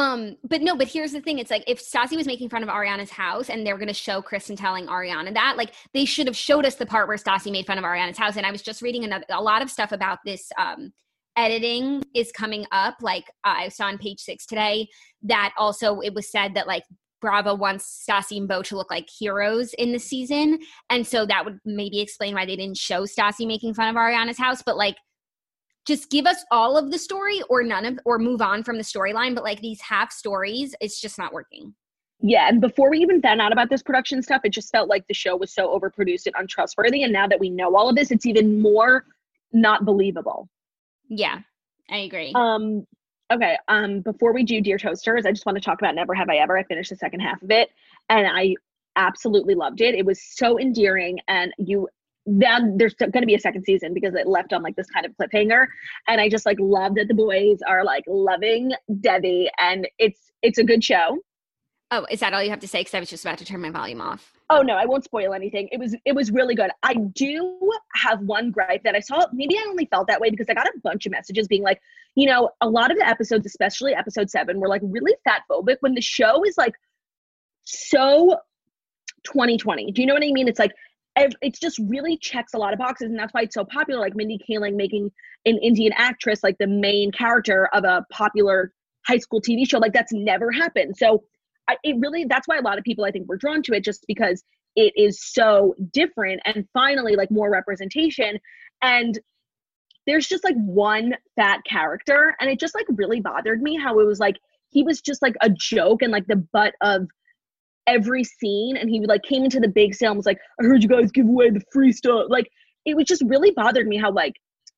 S4: But here's the thing. It's like if Stassi was making fun of Ariana's house and they were going to show Kristen telling Ariana that, like they should have showed us the part where Stassi made fun of Ariana's house. And I was just reading a lot of stuff about this, editing is coming up. Like I saw on Page 6 today that also it was said that like Bravo wants Stassi and Beau to look like heroes in the season. And so that would maybe explain why they didn't show Stassi making fun of Ariana's house. But like, just give us all of the story or move on from the storyline. But like these half stories, it's just not working.
S5: Yeah. And before we even found out about this production stuff, it just felt like the show was so overproduced and untrustworthy. And now that we know all of this, it's even more not believable.
S4: Yeah, I agree.
S5: Okay. Before we do Dear Toasters, I just want to talk about Never Have I Ever. I finished the second half of it and I absolutely loved it. It was so endearing, and there's going to be a second season because it left on like this kind of cliffhanger. And I just like love that the boys are like loving Debbie, and it's It's a good show.
S4: Oh, is that all you have to say? Because I was just about to turn my volume off.
S5: Oh no, I won't spoil anything. It was really good. I do have one gripe that I saw. Maybe I only felt that way because I got a bunch of messages being like, you know, a lot of the episodes, especially episode 7, were like really fat phobic when the show is like so 2020. Do you know what I mean? It's like, it's just really checks a lot of boxes, and that's why it's so popular. Like Mindy Kaling making an Indian actress like the main character of a popular high school TV show. Like that's never happened. So that's why a lot of people I think were drawn to it, just because it is so different and finally like more representation. And there's just like one fat character, and it just like really bothered me how it was like he was just like a joke and like the butt of every scene, and he like came into the big sale and was like, I heard you guys give away the free stuff. Like it was just really bothered me how like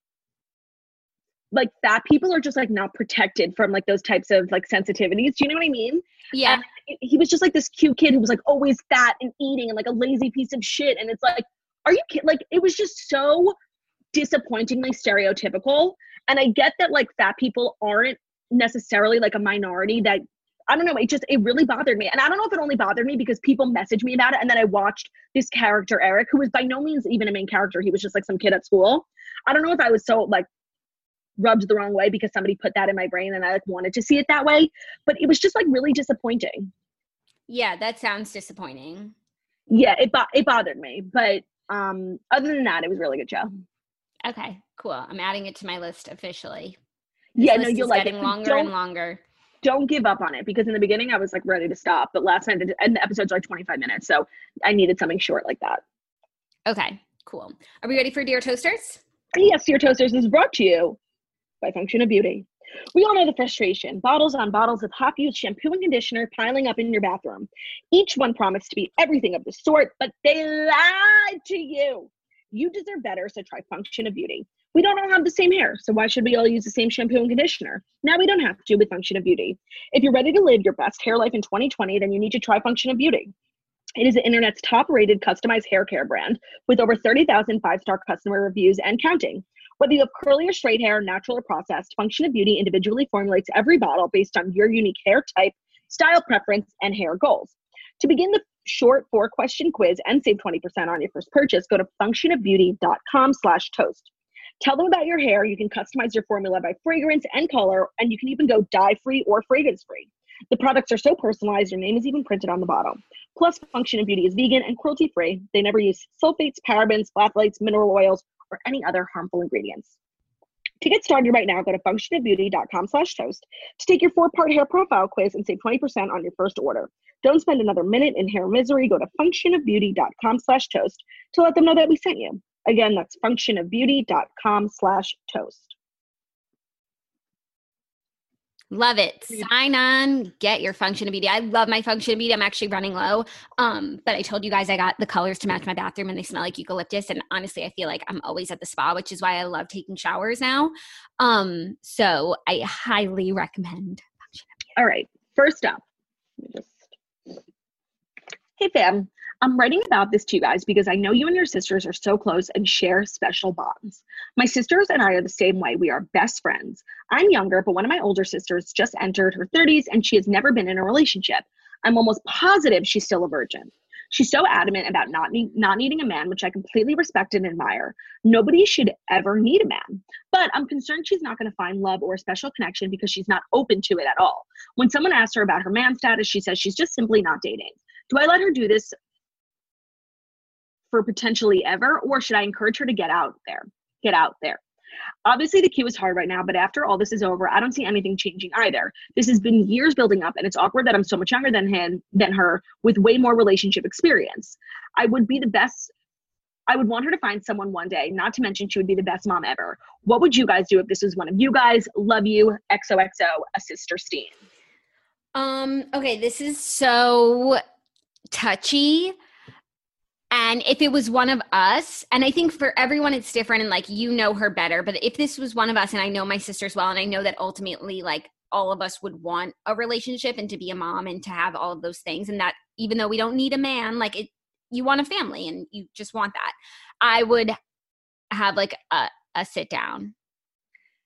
S5: fat people are just like not protected from like those types of like sensitivities. Do you know what I mean?
S4: Yeah.
S5: And he was just like this cute kid who was like always fat and eating and like a lazy piece of shit. And it's like, are you kidding? Like it was just so disappointingly stereotypical. And I get that like fat people aren't necessarily like a minority that, I don't know, it really bothered me. And I don't know if it only bothered me because people messaged me about it. And then I watched this character, Eric, who was by no means even a main character. He was just like some kid at school. I don't know if I was so like rubbed the wrong way because somebody put that in my brain and I like wanted to see it that way. But it was just like really disappointing.
S4: Yeah, that sounds disappointing.
S5: Yeah, it bothered me. But other than that, it was a really good show.
S4: Okay, cool. I'm adding it to my list officially.
S5: Yeah, no, you'll like it.
S4: Getting longer and longer.
S5: Don't give up on it, because in the beginning I was like ready to stop, but last night and the episodes are like 25 minutes, so I needed something short like that.
S4: Okay, cool. Are we ready for Dear Toasters?
S5: Yes, Dear Toasters is brought to you by Function of Beauty. We all know the frustration, bottles on bottles of half-used shampoo and conditioner piling up in your bathroom. Each one promised to be everything of the sort, but they lied to you. You deserve better, so try Function of Beauty. We don't all have the same hair, so why should we all use the same shampoo and conditioner? Now we don't have to with Function of Beauty. If you're ready to live your best hair life in 2020, then you need to try Function of Beauty. It is the internet's top-rated customized hair care brand with over 30,000 five-star customer reviews and counting. Whether you have curly or straight hair, natural or processed, Function of Beauty individually formulates every bottle based on your unique hair type, style preference, and hair goals. To begin the short 4-question quiz and save 20% on your first purchase, go to functionofbeauty.com/toast. Tell them about your hair. You can customize your formula by fragrance and color, and you can even go dye-free or fragrance-free. The products are so personalized, your name is even printed on the bottle. Plus, Function of Beauty is vegan and cruelty-free. They never use sulfates, parabens, phthalates, mineral oils, or any other harmful ingredients. To get started right now, go to functionofbeauty.com/toast to take your 4-part hair profile quiz and save 20% on your first order. Don't spend another minute in hair misery. Go to functionofbeauty.com/toast to let them know that we sent you. Again, that's functionofbeauty.com/toast.
S4: Love it. Sign on, get your Function of Beauty. I love my Function of Beauty. I'm actually running low. But I told you guys I got the colors to match my bathroom and they smell like eucalyptus. And honestly, I feel like I'm always at the spa, which is why I love taking showers now. So I highly recommend Function of Beauty.
S5: All right. First up, hey fam, I'm writing about this to you guys because I know you and your sisters are so close and share special bonds. My sisters and I are the same way. We are best friends. I'm younger, but one of my older sisters just entered her 30s and she has never been in a relationship. I'm almost positive she's still a virgin. She's so adamant about not needing a man, which I completely respect and admire. Nobody should ever need a man. But I'm concerned she's not going to find love or a special connection because she's not open to it at all. When someone asks her about her man status, she says she's just simply not dating. Do I let her do this for potentially ever, or should I encourage her to get out there? Obviously the queue is hard right now, but after all this is over, I don't see anything changing either. This has been years building up, and it's awkward that I'm so much younger than her with way more relationship experience. I would want her to find someone one day, not to mention she would be the best mom ever. What would you guys do if this was one of you guys? Love you, XOXO, a sister Steen.
S4: Okay, this is so touchy. And if it was one of us, and I think for everyone it's different and like you know her better, but if this was one of us and I know my sisters well and I know that ultimately like all of us would want a relationship and to be a mom and to have all of those things, and that even though we don't need a man, like you want a family and you just want that, I would have like a sit down.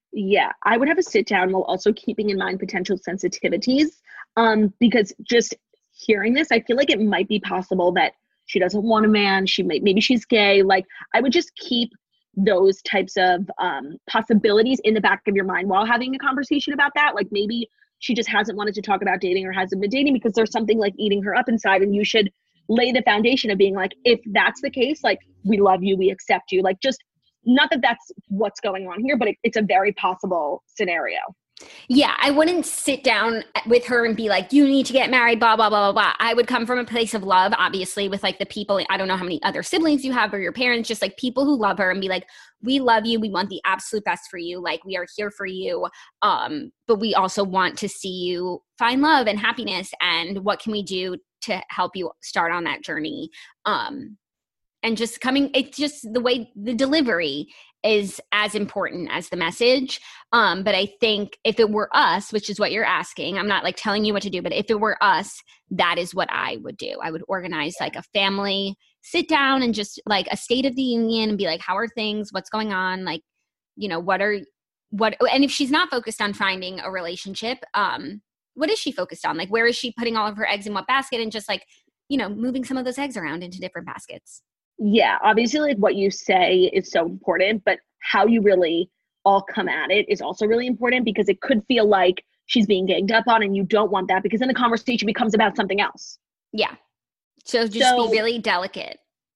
S5: Yeah, I would have a sit down while also keeping in mind potential sensitivities. Because just hearing this, I feel like it might be possible that she doesn't want a man. Maybe she's gay. Like, I would just keep those types of possibilities in the back of your mind while having a conversation about that. Like, maybe she just hasn't wanted to talk about dating or hasn't been dating because there's something like eating her up inside, and you should lay the foundation of being like, if that's the case, like, we love you, we accept you. Like, just not that that's what's going on here, but it's a very possible scenario.
S4: Yeah, I wouldn't sit down with her and be like, you need to get married, blah, blah, blah, blah, blah. I would come from a place of love, obviously, with like the people, I don't know how many other siblings you have or your parents, just like people who love her, and be like, we love you. We want the absolute best for you. Like, we are here for you. But we also want to see you find love and happiness. And what can we do to help you start on that journey? And just it's just the way the delivery is as important as the message. But I think if it were us, which is what you're asking, I'm not like telling you what to do, but if it were us, that is what I would do. I would organize like a family sit down and just like a state of the union and be like, how are things? What's going on? Like, you know, and if she's not focused on finding a relationship, what is she focused on? Like, where is she putting all of her eggs in what basket? And just like, you know, moving some of those eggs around into different baskets.
S5: Yeah, obviously, like, what you say is so important, but how you really all come at it is also really important, because it could feel like she's being ganged up on, and you don't want that, because then the conversation becomes about something else.
S4: Yeah. So just be really delicate.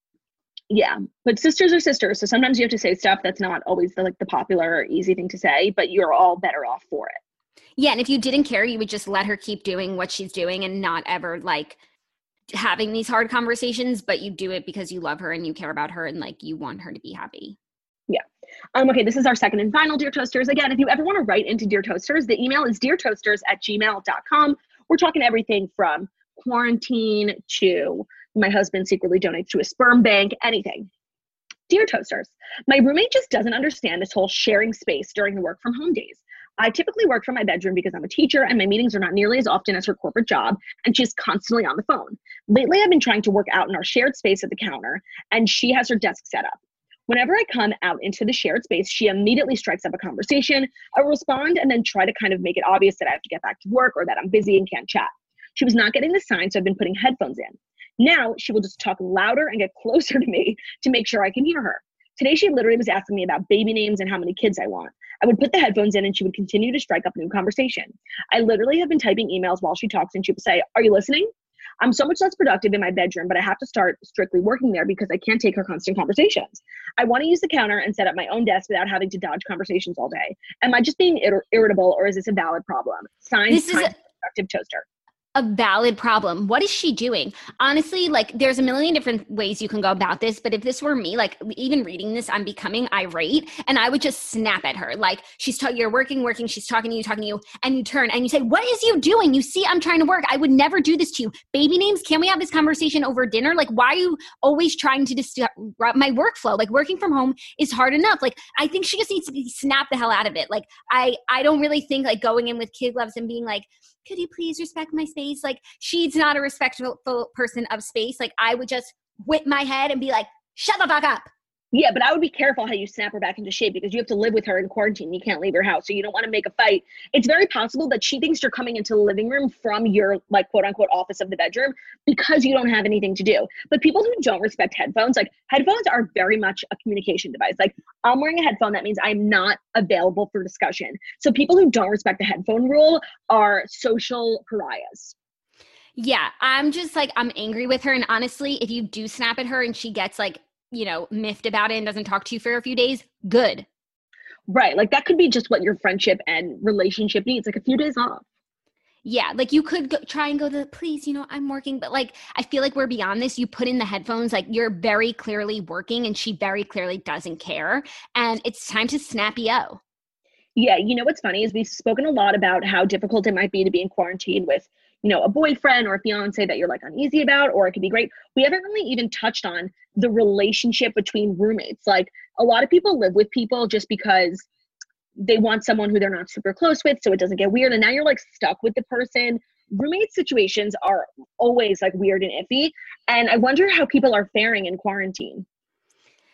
S5: Yeah, but sisters are sisters. So sometimes you have to say stuff that's not always the popular or easy thing to say, but you're all better off for it.
S4: Yeah, and if you didn't care, you would just let her keep doing what she's doing and not ever like having these hard conversations, but you do it because you love her and you care about her and like you want her to be happy.
S5: Yeah. Okay, this is our second and final Dear Toasters. Again, if you ever want to write into Dear Toasters, the email is deartoasters@gmail.com. We're talking everything from quarantine to my husband secretly donates to a sperm bank, anything. Dear Toasters, my roommate just doesn't understand this whole sharing space during the work from home days. I typically work from my bedroom because I'm a teacher and my meetings are not nearly as often as her corporate job, and she's constantly on the phone. Lately, I've been trying to work out in our shared space at the counter, and she has her desk set up. Whenever I come out into the shared space, she immediately strikes up a conversation. I respond and then try to kind of make it obvious that I have to get back to work or that I'm busy and can't chat. She was not getting the sign, so I've been putting headphones in. Now she will just talk louder and get closer to me to make sure I can hear her. Today, she literally was asking me about baby names and how many kids I want. I would put the headphones in and she would continue to strike up a new conversation. I literally have been typing emails while she talks, and she would say, "Are you listening?" I'm so much less productive in my bedroom, but I have to start strictly working there because I can't take her constant conversations. I want to use the counter and set up my own desk without having to dodge conversations all day. Am I just being irritable, or is this a valid problem? Signed, productive toaster.
S4: A valid problem. What is she doing? Honestly, like, there's a million different ways you can go about this, but if this were me, like, even reading this, I'm becoming irate, and I would just snap at her. Like, you're working, she's talking to you, and you turn and you say, "What is you doing? You see, I'm trying to work. I would never do this to you. Baby names, can we have this conversation over dinner? Like, why are you always trying to disrupt my workflow? Like, working from home is hard enough." Like, I think she just needs to be snapped the hell out of it. Like, I don't really think, like, going in with kid gloves and being like, "Could you please respect my space?" Like, she's not a respectful person of space. Like, I would just whip my head and be like, "Shut the fuck up."
S5: Yeah, but I would be careful how you snap her back into shape, because you have to live with her in quarantine. You can't leave your house, so you don't want to make a fight. It's very possible that she thinks you're coming into the living room from your, like, quote unquote office of the bedroom because you don't have anything to do. But people who don't respect headphones, like, headphones are very much a communication device. Like, I'm wearing a headphone, that means I'm not available for discussion. So people who don't respect the headphone rule are social pariahs.
S4: Yeah, I'm just like, I'm angry with her. And honestly, if you do snap at her and she gets like, you know, miffed about it and doesn't talk to you for a few days, good.
S5: Right. Like, that could be just what your friendship and relationship needs, like a few days off.
S4: Yeah, like, you could try and go please, you know, I'm working. But like, I feel like we're beyond this. You put in the headphones, like, you're very clearly working and she very clearly doesn't care. And it's time to snappy-o.
S5: Yeah, you know what's funny is we've spoken a lot about how difficult it might be to be in quarantine with, you know, a boyfriend or a fiance that you're like uneasy about, or it could be great. We haven't really even touched on the relationship between roommates. Like, a lot of people live with people just because they want someone who they're not super close with, so it doesn't get weird. And now you're like stuck with the person. Roommate situations are always like weird and iffy. And I wonder how people are faring in quarantine.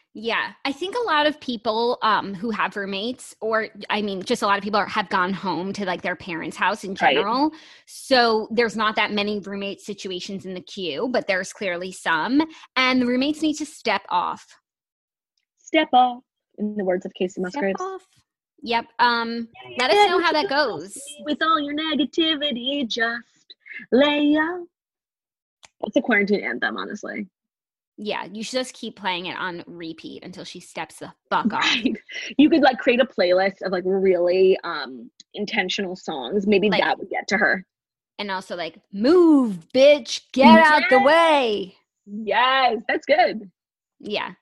S4: Yeah, I think a lot of people who have roommates, or I mean, just a lot of people have gone home to like their parents' house in general. Right. So there's not that many roommate situations in the queue, but there's clearly some. And the roommates need to step off.
S5: Step off, in the words of Casey Musgraves.
S4: Step off. Yep. Let us know how that goes.
S5: With all your negativity, just lay up. That's a quarantine anthem, honestly.
S4: Yeah, you should just keep playing it on repeat until she steps the fuck off.
S5: Right. You could like create a playlist of like really intentional songs. Maybe like, that would get to her.
S4: And also like, move, bitch, get out the way.
S5: Yes, that's good.
S4: Yeah.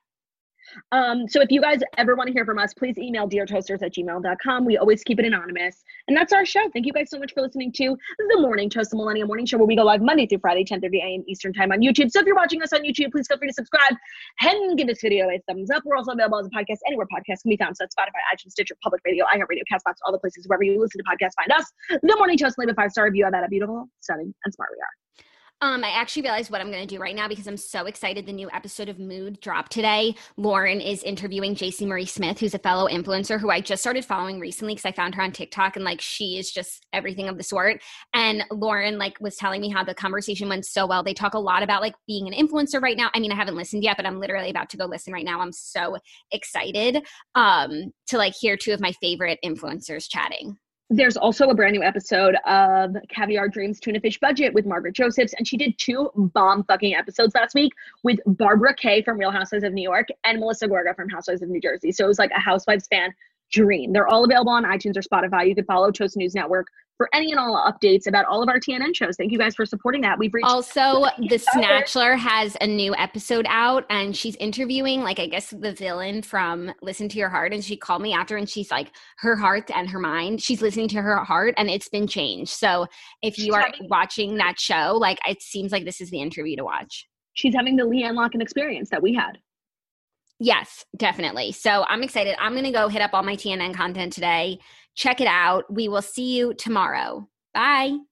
S5: So if you guys ever want to hear from us, please email deartoasters@gmail.com. We always keep it anonymous. And that's our show. Thank you guys so much for listening to The Morning Toast, the Millennial Morning Show, where we go live Monday through Friday, 10:30 a.m. Eastern Time on YouTube. So if you're watching us on YouTube, please feel free to subscribe and give this video a thumbs up. We're also available as a podcast anywhere podcasts can be found. So that's Spotify, iTunes, Stitcher, Public Radio, iHeartRadio, CastBox, all the places wherever you listen to podcasts, find us. The Morning Toast, leave a 5-star review about how beautiful, stunning, and smart we are.
S4: I actually realized what I'm going to do right now because I'm so excited. The new episode of Mood dropped today. Lauren is interviewing JC Marie Smith, who's a fellow influencer who I just started following recently because I found her on TikTok, and like she is just everything of the sort. And Lauren like was telling me how the conversation went so well. They talk a lot about like being an influencer right now. I mean, I haven't listened yet, but I'm literally about to go listen right now. I'm so excited to like hear two of my favorite influencers chatting.
S5: There's also a brand new episode of Caviar Dreams Tuna Fish Budget with Margaret Josephs, and she did 2 bomb fucking episodes last week with Barbara Kay from Real Housewives of New York and Melissa Gorga from Housewives of New Jersey. So it was like a Housewives fan dream. They're all available on iTunes or Spotify. You can follow Toast News Network for any and all updates about all of our TNN shows. Thank you guys for supporting that. We've reached
S4: also The Snatchler has a new episode out, and she's interviewing like I guess the villain from Listen to Your Heart, and she called me after and she's like her heart and her mind, she's listening to her heart and it's been changed. So if you are watching that show, like it seems like this is the interview to watch.
S5: She's having the Leanne Locken experience that we had.
S4: Yes, definitely. So I'm excited. I'm going to go hit up all my TNN content today. Check it out. We will see you tomorrow. Bye.